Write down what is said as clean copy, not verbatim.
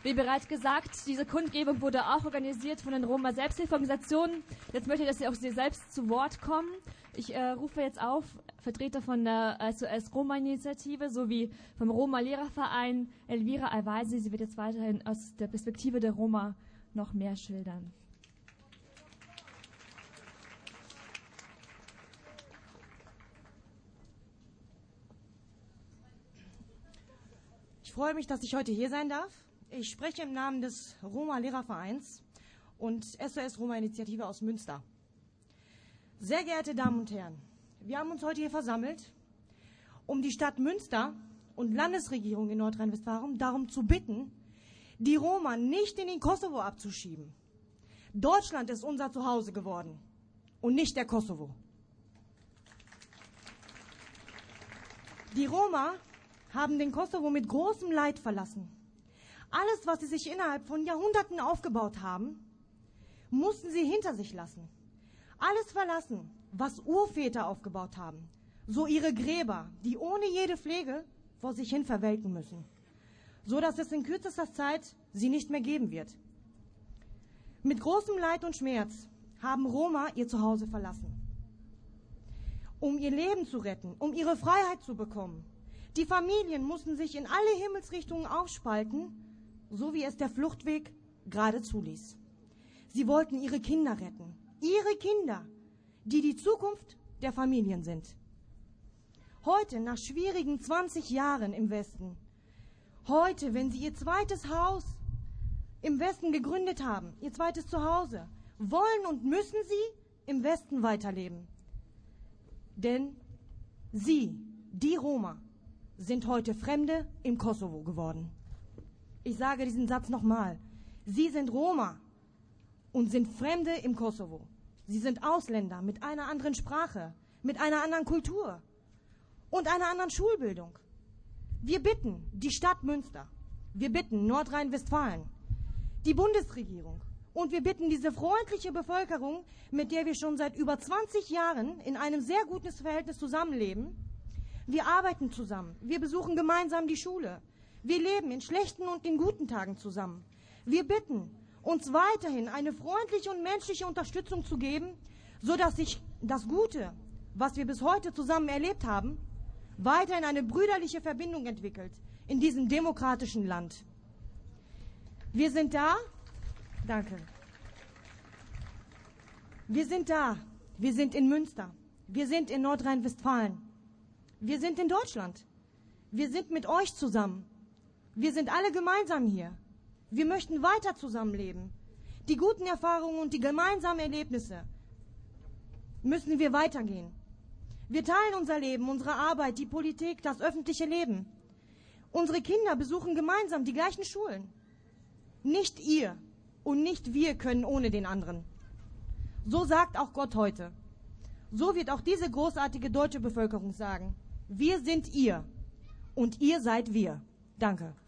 Wie bereits gesagt, diese Kundgebung wurde auch organisiert von den Roma-Selbsthilfeorganisationen. Jetzt möchte ich, dass Sie auch selbst zu Wort kommen. Ich rufe jetzt auf Vertreter von der SOS-Roma-Initiative sowie vom Roma-Lehrerverein Elvira Alweisi. Sie wird jetzt weiterhin aus der Perspektive der Roma noch mehr schildern. Ich freue mich, dass ich heute hier sein darf. Ich spreche im Namen des Roma-Lehrervereins und SOS-Roma-Initiative aus Münster. Sehr geehrte Damen und Herren, wir haben uns heute hier versammelt, um die Stadt Münster und Landesregierung in Nordrhein-Westfalen darum zu bitten, die Roma nicht in den Kosovo abzuschieben. Deutschland ist unser Zuhause geworden und nicht der Kosovo. Die Roma haben den Kosovo mit großem Leid verlassen. Alles, was sie sich innerhalb von Jahrhunderten aufgebaut haben, mussten sie hinter sich lassen. Alles verlassen, was Urväter aufgebaut haben. So ihre Gräber, die ohne jede Pflege vor sich hin verwelken müssen. So dass es in kürzester Zeit sie nicht mehr geben wird. Mit großem Leid und Schmerz haben Roma ihr Zuhause verlassen. Um ihr Leben zu retten, um ihre Freiheit zu bekommen. Die Familien mussten sich in alle Himmelsrichtungen aufspalten, so wie es der Fluchtweg gerade zuließ. Sie wollten ihre Kinder retten. Ihre Kinder, die die Zukunft der Familien sind. Heute, nach schwierigen 20 Jahren im Westen, heute, wenn sie ihr zweites Haus im Westen gegründet haben, ihr zweites Zuhause, wollen und müssen sie im Westen weiterleben. Denn sie, die Roma, sind heute Fremde im Kosovo geworden. Ich sage diesen Satz nochmal. Sie sind Roma und sind Fremde im Kosovo. Sie sind Ausländer mit einer anderen Sprache, mit einer anderen Kultur und einer anderen Schulbildung. Wir bitten die Stadt Münster, wir bitten Nordrhein-Westfalen, die Bundesregierung und wir bitten diese freundliche Bevölkerung, mit der wir schon seit über 20 Jahren in einem sehr guten Verhältnis zusammenleben. Wir arbeiten zusammen, wir besuchen gemeinsam die Schule. Wir leben in schlechten und in guten Tagen zusammen. Wir bitten, uns weiterhin eine freundliche und menschliche Unterstützung zu geben, sodass sich das Gute, was wir bis heute zusammen erlebt haben, weiterhin eine brüderliche Verbindung entwickelt in diesem demokratischen Land. Wir sind da. Danke. Wir sind da. Wir sind in Münster. Wir sind in Nordrhein-Westfalen. Wir sind in Deutschland. Wir sind mit euch zusammen. Wir sind alle gemeinsam hier. Wir möchten weiter zusammenleben. Die guten Erfahrungen und die gemeinsamen Erlebnisse müssen wir weitergehen. Wir teilen unser Leben, unsere Arbeit, die Politik, das öffentliche Leben. Unsere Kinder besuchen gemeinsam die gleichen Schulen. Nicht ihr und nicht wir können ohne den anderen. So sagt auch Gott heute. So wird auch diese großartige deutsche Bevölkerung sagen. Wir sind ihr und ihr seid wir. Danke.